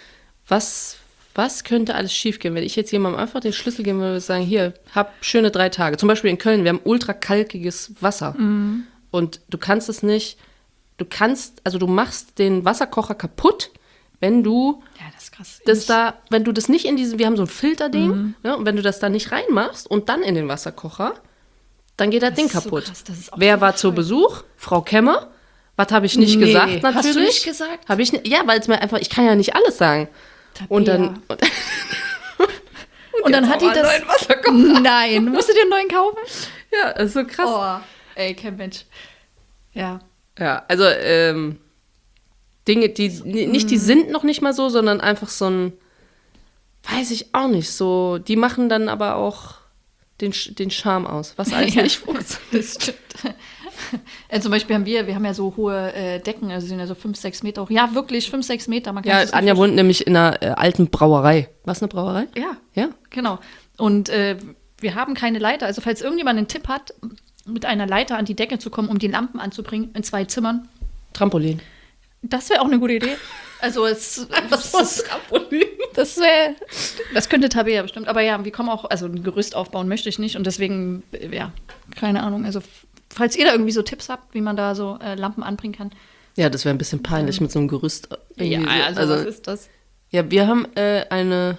was könnte alles schiefgehen, wenn ich jetzt jemandem einfach den Schlüssel geben würde und sagen, hier, hab schöne 3 Tage. Zum Beispiel in Köln, wir haben ultra kalkiges Wasser. Und du kannst es nicht, du machst den Wasserkocher kaputt, wenn du Ja, das ist krass. wenn du das nicht wir haben so ein Filterding, ne, und wenn du das da nicht reinmachst und dann in den Wasserkocher, dann geht das Ding ist so kaputt. krass, das ist auch Wer so war zu bescheuert. Besuch? Frau Kemmer. Was habe ich nicht gesagt, natürlich? Hast du nicht gesagt? Habe ich nicht, ja, weil es mir einfach, ich kann ja nicht alles sagen. Und dann und dann hat die einen das. neuen Wasserkocher. Nein, musst du dir einen neuen kaufen? Ja, das ist so krass. Oh, ey, kein Mensch. Ja. Ja, also Dinge, die nicht, die sind noch nicht mal so, sondern einfach so ein, weiß ich auch nicht, so, die machen dann aber auch den Charme aus, was eigentlich nicht funktioniert. Das stimmt. Zum Beispiel haben wir haben ja so hohe Decken, also sind ja so 5, 6 Meter hoch. Ja, wirklich 5, 6 Meter. Man kann Ja, sich das Anja nicht wohnt nämlich in einer alten Brauerei. Was, eine Brauerei? Ja, Ja. genau. Und wir haben keine Leiter. Also falls irgendjemand einen Tipp hat, mit einer Leiter an die Decke zu kommen, um die Lampen anzubringen in 2 Zimmern, Trampolin. das wäre auch eine gute Idee. Also das könnte Tabea bestimmt. Aber ja, wir kommen auch, also ein Gerüst aufbauen möchte ich nicht. Und deswegen, ja, keine Ahnung. Also falls ihr da irgendwie so Tipps habt, wie man da so Lampen anbringen kann. Ja, das wäre ein bisschen peinlich mit so einem Gerüst. Ja, irgendwie so. also was ist das? Ja, wir haben eine.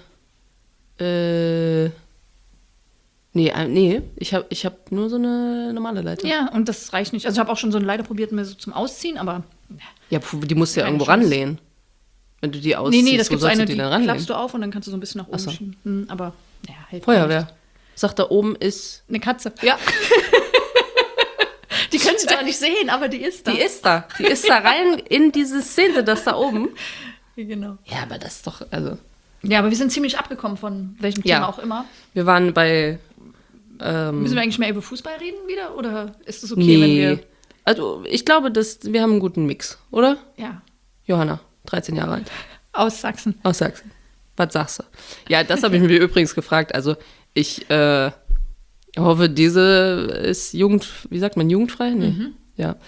Nee, ich hab nur so eine normale Leiter. Ja, und das reicht nicht. Also ich habe auch schon so eine Leiter probiert, mir so zum Ausziehen, aber Ja, die musst du ja Keine irgendwo Chance. ranlehnen. Wenn du die ausziehst, nee, das wo gibt so sollst eine, du die denn ranlehnen? klappst du auf und dann kannst du so ein bisschen nach oben Ach so. schieben. Aber, ja, hält Feuerwehr. Sagt, da oben ist... Eine Katze. Ja, Die können sie zwar nicht sehen, aber die ist da. die ist da. Die ist da rein in diese Szene, das da oben. Genau. Ja, aber das ist doch... Also, Ja, aber wir sind ziemlich abgekommen von welchem Ja. Thema auch immer. wir waren bei... Müssen wir eigentlich mehr über Fußball reden wieder? Oder ist es okay, wenn Nee. wir. Also, ich glaube, wir haben einen guten Mix, oder? Ja, Johanna, 13 Jahre alt. aus Sachsen. Aus Sachsen. Was sagst du? Ja, das habe ich mir übrigens gefragt. Also, ich hoffe, diese ist wie sagt man, jugendfrei? Nee. Ja.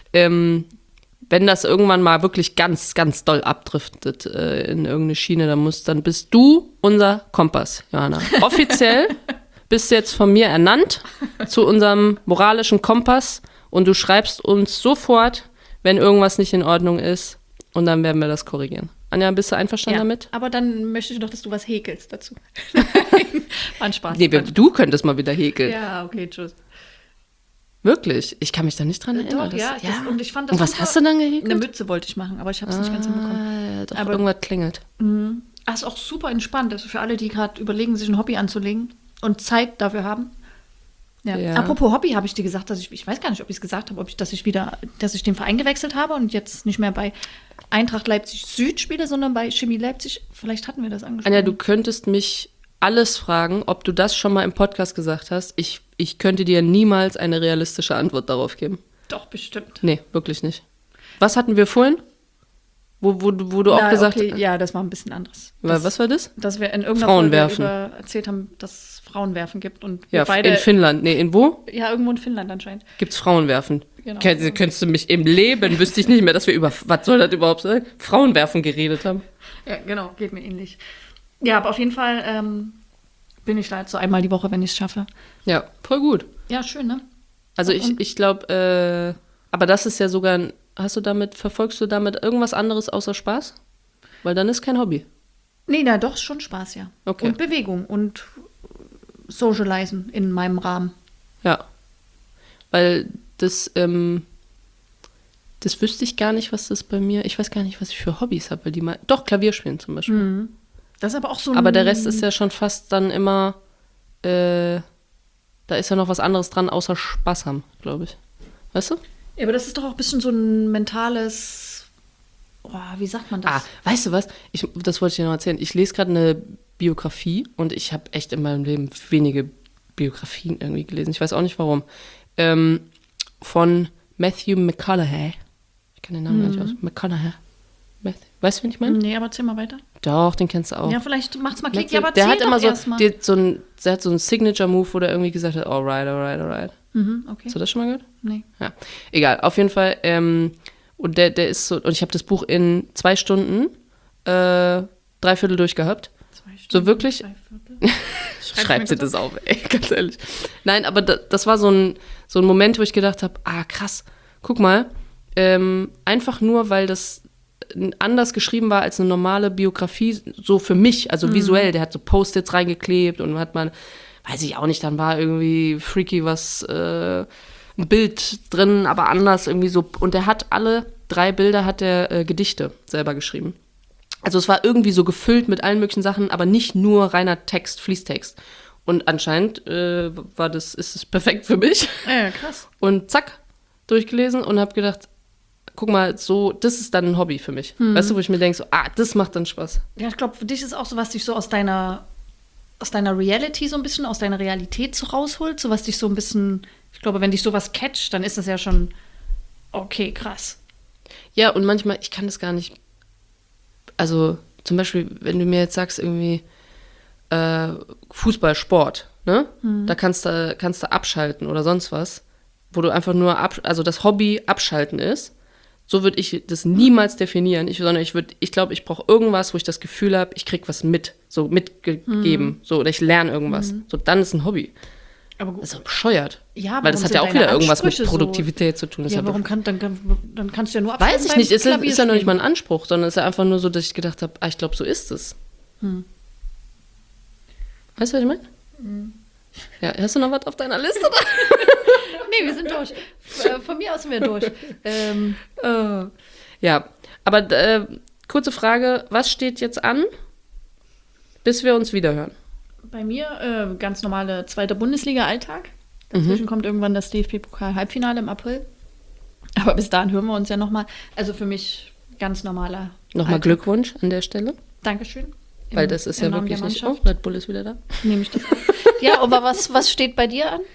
Wenn das irgendwann mal wirklich ganz, ganz doll abdriftet in irgendeine Schiene, dann bist du unser Kompass, Johanna. Offiziell bist du jetzt von mir ernannt zu unserem moralischen Kompass und du schreibst uns sofort, wenn irgendwas nicht in Ordnung ist und dann werden wir das korrigieren. Anja, bist du einverstanden damit? Aber dann möchte ich doch, dass du was häkelst dazu. War ein Spaß. Nee, du könntest mal wieder häkeln. Ja, okay, tschüss. Wirklich? Ich kann mich da nicht dran erinnern. Doch, ja. Und ich fand das Und was super. hast du dann gehäkelt? Eine Mütze wollte ich machen, aber ich habe es nicht ganz hinbekommen. Doch, Aber- irgendwas klingelt. Ah, ist auch super entspannt. Also für alle, die gerade überlegen, sich ein Hobby anzulegen und Zeit dafür haben. Ja. Ja. Apropos Hobby, habe ich dir gesagt, dass ich weiß gar nicht, ob ich es gesagt habe, dass ich den Verein gewechselt habe und jetzt nicht mehr bei Eintracht Leipzig Süd spiele, sondern bei Chemie Leipzig. Vielleicht hatten wir das angesprochen. Anja, du könntest mich alles fragen, ob du das schon mal im Podcast gesagt hast. Ich könnte dir niemals eine realistische Antwort darauf geben. Doch, bestimmt. Nee, wirklich nicht. Was hatten wir vorhin? Wo du auch gesagt hast. okay, ja, das war ein bisschen anderes. Was war das? Dass wir in irgendeiner Frauenwerfen. Folge erzählt haben, dass es Frauenwerfen gibt. Und Ja, wir beide, in Finnland. Nee, in wo? ja, irgendwo in Finnland anscheinend. Gibt's Frauenwerfen. Genau. Könntest du mich im Leben, wüsste ich nicht mehr, dass wir über, was soll das überhaupt sein? Frauenwerfen geredet haben. Ja, genau, geht mir ähnlich. Ja, aber auf jeden Fall bin ich da jetzt so einmal die Woche, wenn ich es schaffe. Ja, voll gut. Ja, schön, ne? Also ich glaube, aber das ist ja sogar, verfolgst du damit irgendwas anderes außer Spaß? Weil dann ist kein Hobby. Nee, na doch, schon Spaß, ja. Okay. Und Bewegung und Socializen in meinem Rahmen. Ja. Weil das wüsste ich gar nicht, was das bei mir, ich weiß gar nicht, was ich für Hobbys habe, weil die mal, doch, Klavier spielen zum Beispiel. Das ist aber auch so ein... Aber der Rest ist ja schon fast dann immer, da ist ja noch was anderes dran, außer Spaß haben, glaube ich. Weißt du? Ja, aber das ist doch auch ein bisschen so ein mentales... Oh, wie sagt man das? Ah, weißt du was? Das wollte ich dir noch erzählen. Ich lese gerade eine Biografie und ich habe echt in meinem Leben wenige Biografien irgendwie gelesen. Ich weiß auch nicht warum. Von Matthew McConaughey. Ich kann den Namen gar nicht aus. McConaughey. Weißt du, wen ich meine? Nee, aber erzähl mal weiter. Doch, den kennst du auch. Ja, vielleicht macht's mal Klick. Matthew, Ja, aber der erzähl hat immer doch erst mal. der hat so einen Signature-Move, wo der irgendwie gesagt hat, alright. Okay. Hast du das schon mal gehört? Nee. Ja, egal. Auf jeden Fall. Und der ist so, und ich habe das Buch in 2 Stunden, 3/4 durchgehabt. 2 Stunden, So wirklich? 3/4. Schreibt sie das auf, ey, ganz ehrlich. Nein, aber das war so ein Moment, wo ich gedacht habe, krass, guck mal, einfach nur, weil das anders geschrieben war als eine normale Biografie, so für mich, also visuell, der hat so Post-its reingeklebt und hat man, weiß ich auch nicht, dann war irgendwie freaky was, ein Bild drin, aber anders irgendwie so, und der hat alle 3 Bilder, hat der Gedichte selber geschrieben. Also es war irgendwie so gefüllt mit allen möglichen Sachen, aber nicht nur reiner Text, Fließtext. Und anscheinend ist es perfekt für mich. Ja, krass. Und zack, durchgelesen und habe gedacht, guck mal, so, das ist dann ein Hobby für mich. Weißt du, wo ich mir denke, so, das macht dann Spaß. Ja, ich glaube, für dich ist auch so, was dich so aus deiner Reality so ein bisschen, aus deiner Realität so rausholt, so was dich so ein bisschen, ich glaube, wenn dich sowas catcht, dann ist das ja schon, okay, krass. Ja, und manchmal, ich kann das gar nicht, also zum Beispiel, wenn du mir jetzt sagst, irgendwie Fußball, Sport, ne? Da kannst du abschalten oder sonst was, wo du einfach nur, also das Hobby abschalten ist. So würde ich das niemals definieren. Sondern ich glaube, ich brauche irgendwas, wo ich das Gefühl habe, ich kriege was mit, so mitgegeben, so, oder ich lerne irgendwas. So, dann ist ein Hobby. Aber gut. Das ist doch bescheuert. Ja, weil das hat ja auch wieder irgendwas mit Produktivität zu tun. Das Ja, ist warum dann kannst du ja nur abschreiben. weiß ich nicht, ist ja noch nicht mal ein Anspruch, sondern es ist ja einfach nur so, dass ich gedacht habe, ich glaube, so ist es. Weißt du, was ich meine? Ja, hast du noch was auf deiner Liste? Nee, wir sind durch. Von mir aus sind wir durch. Ja, aber kurze Frage, was steht jetzt an, bis wir uns wiederhören? Bei mir ganz normale zweite Bundesliga-Alltag. Dazwischen kommt irgendwann das DFB-Pokal-Halbfinale im April. Aber bis dahin hören wir uns ja nochmal. Also für mich ganz normaler Nochmal Alltag. Glückwunsch an der Stelle. Dankeschön. Weil das ist ja Namen wirklich der nicht. Oh, Mannschaft. Red Bull ist wieder da. Nehme ich das auf. Ja, aber was steht bei dir an?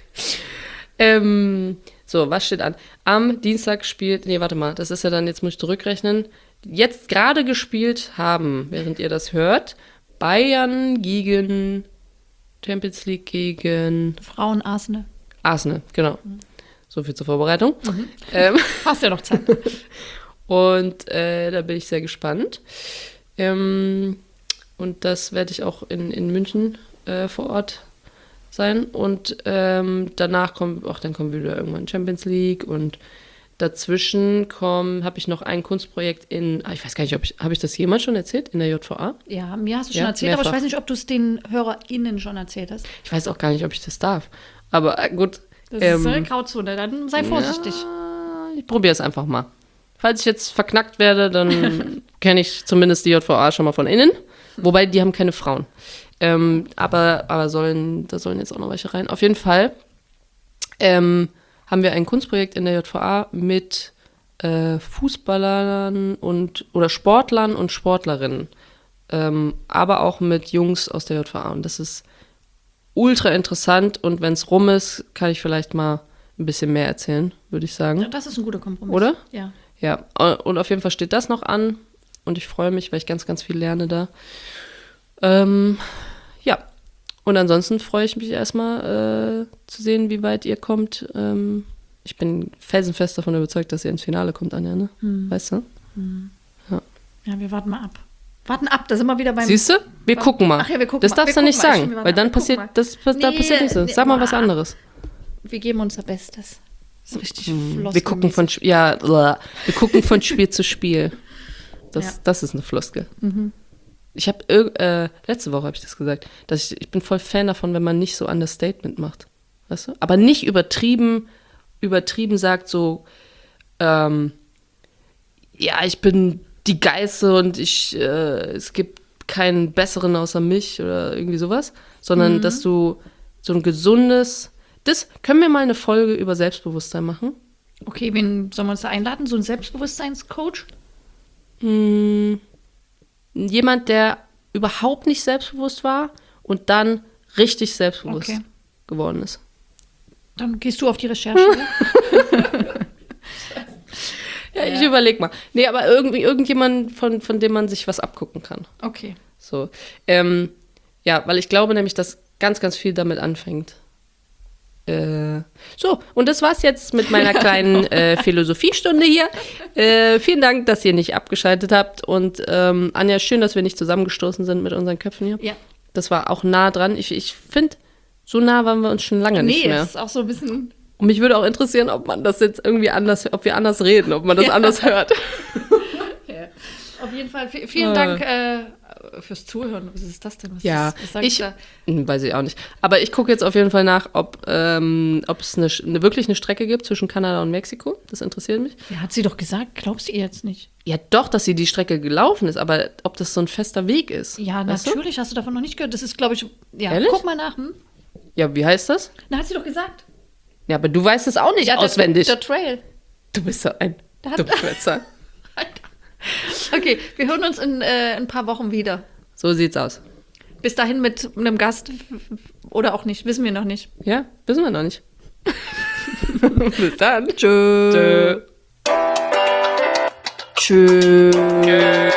So, was steht an? Am Dienstag spielt, nee, warte mal, das ist ja dann, jetzt muss ich zurückrechnen, jetzt gerade gespielt haben, während ihr das hört, Bayern gegen Champions League gegen Frauen Arsenal. Arsenal, genau. So viel zur Vorbereitung. Hast ja noch Zeit. Und da bin ich sehr gespannt. Und das werde ich auch in München vor Ort sein. Und danach kommen wieder irgendwann Champions League. Und dazwischen habe ich noch ein Kunstprojekt ich weiß gar nicht, habe ich das jemals schon erzählt, in der JVA? Ja, mir hast du schon Ja, erzählt, aber ich mehrfach. weiß nicht, ob du es den HörerInnen schon erzählt hast. Ich weiß auch gar nicht, ob ich das darf. Aber gut. Das ist eine Grauzone, dann sei vorsichtig. Ja, ich probiere es einfach mal. Falls ich jetzt verknackt werde, dann kenne ich zumindest die JVA schon mal von innen. Wobei, die haben keine Frauen. Aber da sollen jetzt auch noch welche rein. Auf jeden Fall haben wir ein Kunstprojekt in der JVA mit Fußballern oder Sportlern und Sportlerinnen. Aber auch mit Jungs aus der JVA. Und das ist ultra interessant. Und wenn es rum ist, kann ich vielleicht mal ein bisschen mehr erzählen, würde ich sagen. Ja, das ist ein guter Kompromiss. Oder? Ja. Ja, und auf jeden Fall steht das noch an. Und ich freue mich, weil ich ganz, ganz viel lerne da. Ja, und ansonsten freue ich mich erstmal zu sehen, wie weit ihr kommt. Ich bin felsenfest davon überzeugt, dass ihr ins Finale kommt, Anja, ne? Weißt du? Ja, wir warten mal ab. Warten ab, da sind wir wieder beim... Siehst du? Wir gucken mal. Ach ja, wir gucken das mal. darfst Wir du nicht gucken mal. sagen, Stimmt, wir weil warten dann ab. Wir passiert, gucken da passiert nichts. Sag mal was anderes. Wir geben unser Bestes. Das ist richtig Wir gucken von Spiel zu Spiel. Ja. Das ist eine Floskel. Ich habe letzte Woche habe ich das gesagt, dass ich bin voll Fan davon, wenn man nicht so Understatement macht, weißt du? Aber nicht übertrieben sagt so, ja, ich bin die Geilste und es gibt keinen besseren außer mich oder irgendwie sowas, sondern dass du so ein gesundes, können wir mal eine Folge über Selbstbewusstsein machen? Okay, wen sollen wir uns da einladen? So ein Selbstbewusstseinscoach? Jemand, der überhaupt nicht selbstbewusst war und dann richtig selbstbewusst Okay. geworden ist. Dann gehst du auf die Recherche. Ja, ich überleg mal. Nee, aber irgendjemand, von dem man sich was abgucken kann. Okay. So. Ja, weil ich glaube nämlich, dass ganz, ganz viel damit anfängt. So, und das war's jetzt mit meiner kleinen Philosophiestunde hier. Vielen Dank, dass ihr nicht abgeschaltet habt. Und Anja, schön, dass wir nicht zusammengestoßen sind mit unseren Köpfen hier. Ja. Das war auch nah dran. Ich finde, so nah waren wir uns schon lange nicht mehr. Nee, ist auch so ein bisschen... Und mich würde auch interessieren, ob man das jetzt irgendwie ob wir anders reden, ob man das anders hört. Ja. Auf jeden Fall vielen Dank fürs Zuhören. Was ist das denn? Was sag ich da? Weiß ich auch nicht. Aber ich gucke jetzt auf jeden Fall nach, ob es wirklich eine Strecke gibt zwischen Kanada und Mexiko. Das interessiert mich. Ja, hat sie doch gesagt. Glaubst du ihr jetzt nicht? Ja, doch, dass sie die Strecke gelaufen ist, aber ob das so ein fester Weg ist. Ja, weißt natürlich. Hast du davon noch nicht gehört? Das ist, glaube ich... Ja, Ehrlich? guck mal nach. Du? Ja, wie heißt das? Na, hat sie doch gesagt. Ja, aber du weißt es auch nicht Ja, auswendig. Der Trail. Du bist so ein hat- Dummschwätzer. Okay, wir hören uns in ein paar Wochen wieder. So sieht's aus. Bis dahin mit einem Gast oder auch nicht, wissen wir noch nicht. Ja, wissen wir noch nicht. Bis dann. Tschö. Tschö. Tschö.